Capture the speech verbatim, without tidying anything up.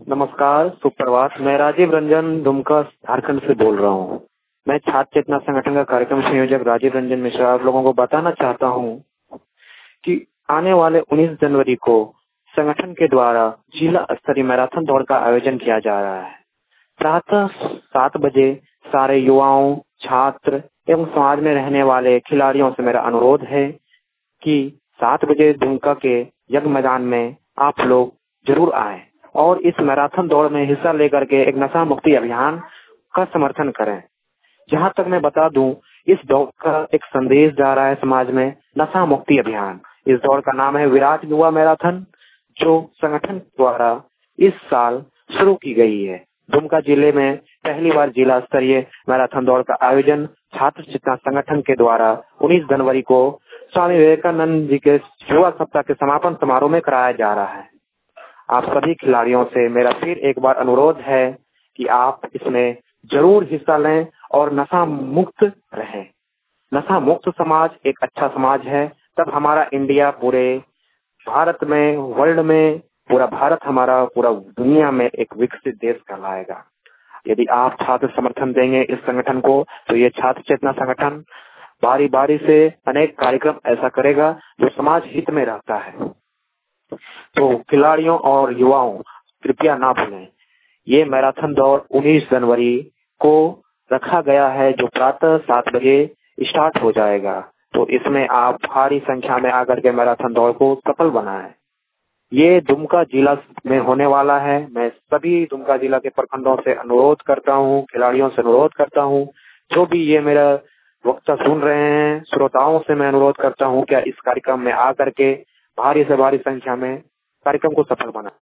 नमस्कार, सुप्रभात। मैं राजीव रंजन दुमका झारखंड से बोल रहा हूँ। मैं छात्र चेतना संगठन का कार्यक्रम संयोजक राजीव रंजन मिश्रा आप लोगों को बताना चाहता हूँ कि आने वाले उन्नीस जनवरी को संगठन के द्वारा जिला स्तरीय मैराथन दौड़ का आयोजन किया जा रहा है। प्रातः सात बजे सारे युवाओं, छात्र एवं समाज में रहने वाले खिलाड़ियों से मेरा अनुरोध है कि सात बजे दुमका के यज्ञ मैदान में आप लोग जरूर आए और इस मैराथन दौड़ में हिस्सा लेकर के एक नशा मुक्ति अभियान का समर्थन करें। जहां तक मैं बता दूं, इस दौड़ का एक संदेश जा रहा है समाज में, नशा मुक्ति अभियान। इस दौड़ का नाम है विराट युवा मैराथन, जो संगठन द्वारा इस साल शुरू की गई है। दुमका जिले में पहली बार जिला स्तरीय मैराथन दौड़ का आयोजन छात्र चेतना संगठन के द्वारा उन्नीस जनवरी को स्वामी विवेकानंद जी के युवा सप्ताह के समापन समारोह में कराया जा रहा है। आप सभी खिलाड़ियों से मेरा फिर एक बार अनुरोध है कि आप इसमें जरूर हिस्सा लें और नशा मुक्त रहें। नशा मुक्त समाज एक अच्छा समाज है, तब हमारा इंडिया पूरे भारत में, वर्ल्ड में, पूरा भारत हमारा पूरा दुनिया में एक विकसित देश कहलाएगा। यदि आप छात्र समर्थन देंगे इस संगठन को, तो ये छात्र चेतना संगठन बारी बारी से अनेक कार्यक्रम ऐसा करेगा जो समाज हित में रहता है। तो खिलाड़ियों और युवाओं, कृपया ना भूलें, ये मैराथन दौड़ उन्नीस जनवरी को रखा गया है, जो प्रातः सात बजे स्टार्ट हो जाएगा। तो इसमें आप भारी संख्या में आकर के मैराथन दौड़ को सफल बनाएं। ये दुमका जिला में होने वाला है। मैं सभी दुमका जिला के प्रखंडों से अनुरोध करता हूँ, खिलाड़ियों से अनुरोध करता हूँ, जो भी ये मेरा वक्ता सुन रहे हैं, श्रोताओं से मैं अनुरोध करता हूँ क्या इस कार्यक्रम में आकर के भारी से भारी संख्या में कार्यक्रम को सफल बनाएं।